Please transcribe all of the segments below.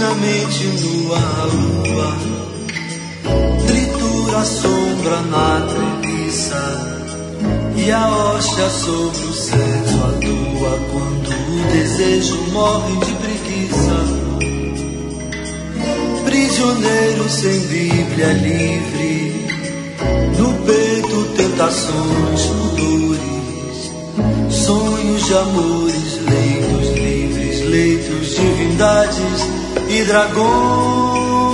divinamente nua a lua, tritura a sombra na treviça, e a hóstia sobre o sexo atua quando o desejo morre de preguiça. Prisioneiro sem Bíblia livre, no peito tentações, pudores, sonhos de amores, leitos livres, leitos, divindades e dragões.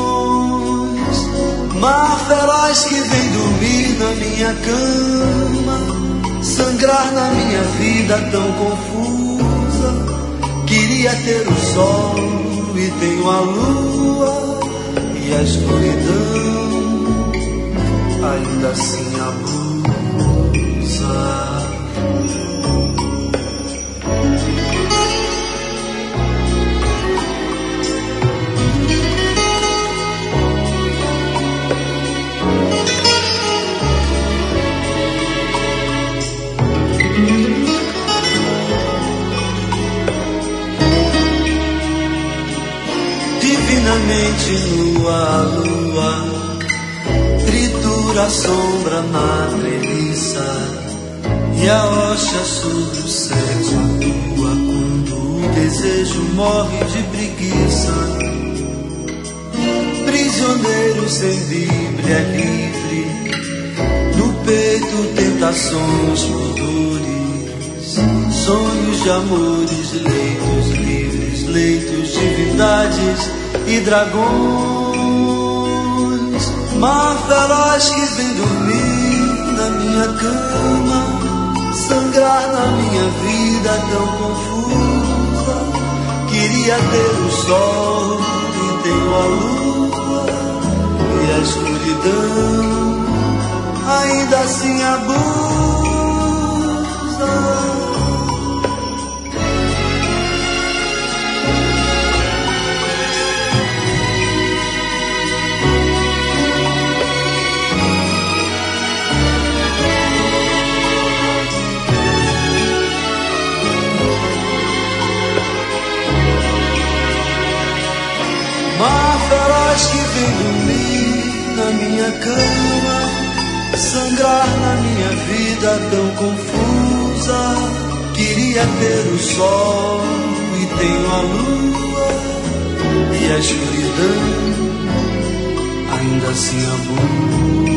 Mar feroz que vem dormir na minha cama, sangrar na minha vida tão confusa. Queria ter o sol e tenho a lua e a escuridão, ainda assim abusa. Divinamente nua a lua, tritura a sombra na treviça, e a hóstia sobre o sexo atua quando o desejo morre de preguiça. Prisioneiro sem Bíblia livre, no peito tentações, pudores, sonhos de amores, leitos livres, leitos, divindades e dragões. Mar feroz que vem dormir na minha cama, sangrar na minha vida tão confusa. Queria ter o sol e tenho a lua e a escuridão, ainda assim abusa. Mar feroz que vem dormir na minha cama, sangrar na minha vida tão confusa. Queria ter o sol e tenho a lua e a escuridão, ainda assim abusa.